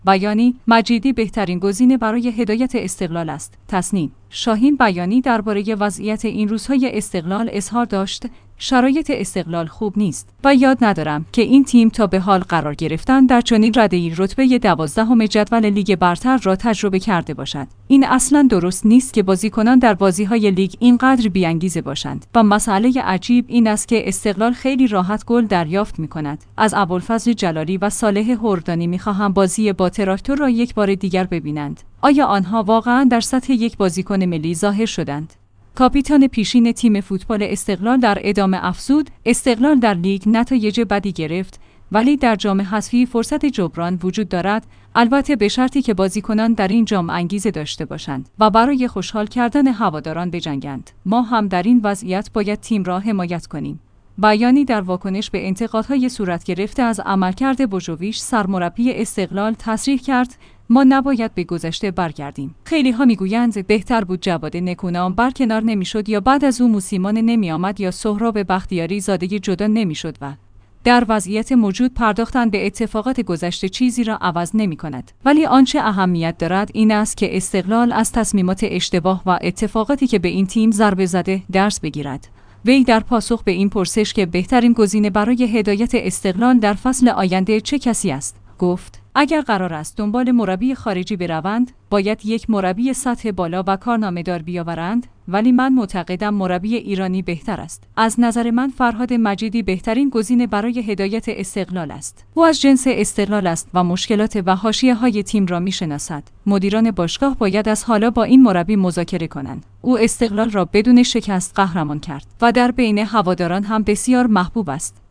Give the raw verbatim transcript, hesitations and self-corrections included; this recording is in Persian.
بیانی: مجیدی بهترین گزینه برای هدایت استقلال است. تصنیف: شاهین بیانی درباره وضعیت این روزهای استقلال اظهار داشت: شرایط استقلال خوب نیست و یاد ندارم که این تیم تا به حال قرار گرفتن در چنین رده‌ای رتبه دوازدهم جدول لیگ برتر را تجربه کرده باشد. این اصلاً درست نیست که بازیکنان در بازی‌های لیگ اینقدر بی‌انگیزه باشند و مسئله عجیب این است که استقلال خیلی راحت گل دریافت می‌کند. از ابوالفضل جلالی و صالح هردانی می‌خواهم بازی با تراکتور را یک بار دیگر ببینند. آیا آنها واقعاً در سطح یک بازیکن ملی ظاهر شدند؟ کاپیتان پیشین تیم فوتبال استقلال در ادامه افزود: استقلال در لیگ نتایج بدی گرفت، ولی در جام حذفی فرصت جبران وجود دارد، البته به شرطی که بازیکنان در این جام انگیزه داشته باشند و برای خوشحال کردن هواداران بجنگند. ما هم در این وضعیت باید تیم را حمایت کنیم. بیانی در واکنش به انتقادهای صورت گرفته از عملکرد بوژوویچ سرمربی استقلال تصریح کرد: ما نباید به گذشته برگردیم. خیلی ها میگویند بهتر بود جواد نکونام برکنار نمیشد یا بعد از او موسیمانه نمی آمد یا سهراب بختیاری زاده جدا نمیشد و در وضعیت موجود پرداختن به اتفاقات گذشته چیزی را عوض نمی کند. ولی آنچه اهمیت دارد این است که استقلال از تصمیمات اشتباه و اتفاقاتی که به این تیم ضربه زده درس بگیرد. وی در پاسخ به این پرسش که بهترین گزینه برای هدایت استقلال در فصل آینده چه کسی است، گفت: اگر قرار است دنبال مربی خارجی بروند، باید یک مربی سطح بالا و کارنامه‌دار بیاورند، ولی من معتقدم مربی ایرانی بهتر است. از نظر من فرهاد مجیدی بهترین گزینه برای هدایت استقلال است. او از جنس استقلال است و مشکلات و حاشیه‌های تیم را می‌شناسد. مدیران باشگاه باید از حالا با این مربی مذاکره کنند. او استقلال را بدون شکست قهرمان کرد و در بین هواداران هم بسیار محبوب است.